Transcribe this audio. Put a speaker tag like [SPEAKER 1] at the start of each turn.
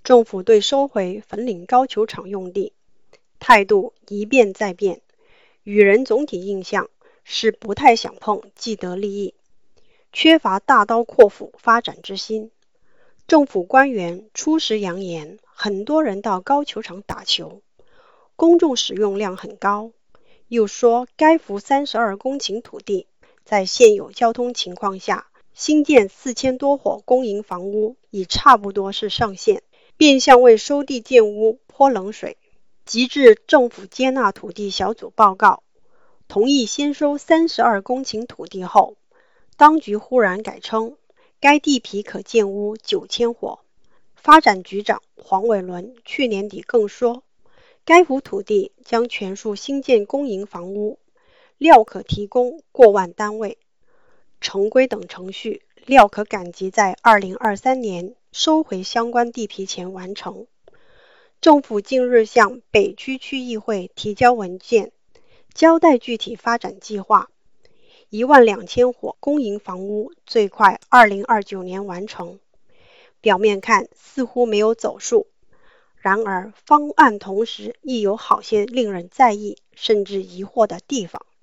[SPEAKER 1] 政府对收回粉岭高球场用地态度一变再变，予人总体印象是不太想碰既得利益，缺乏大刀阔斧发展之心。政府官员初时扬言，很多人到高球场打球，公众使用量很高，又说该幅32公顷土地在现有交通情况下，新建4000多伙公营房屋已差不多是上限，变相为收地建屋泼冷水。及至政府接纳土地小组报告，同意先收32公顷土地后，当局忽然改称该地皮可建屋9000伙。发展局长黄伟伦去年底更说，该幅土地将全数新建公营房屋，料可提供过万单位，城规等程序料可赶及在2023年收回相关地皮前完成。政府近日向北区区议会提交文件，交代具体发展计划，12000伙公营房屋最快2029年完成。表面看似乎没有走数，然而方案同时亦有好些令人在意甚至疑惑的地方。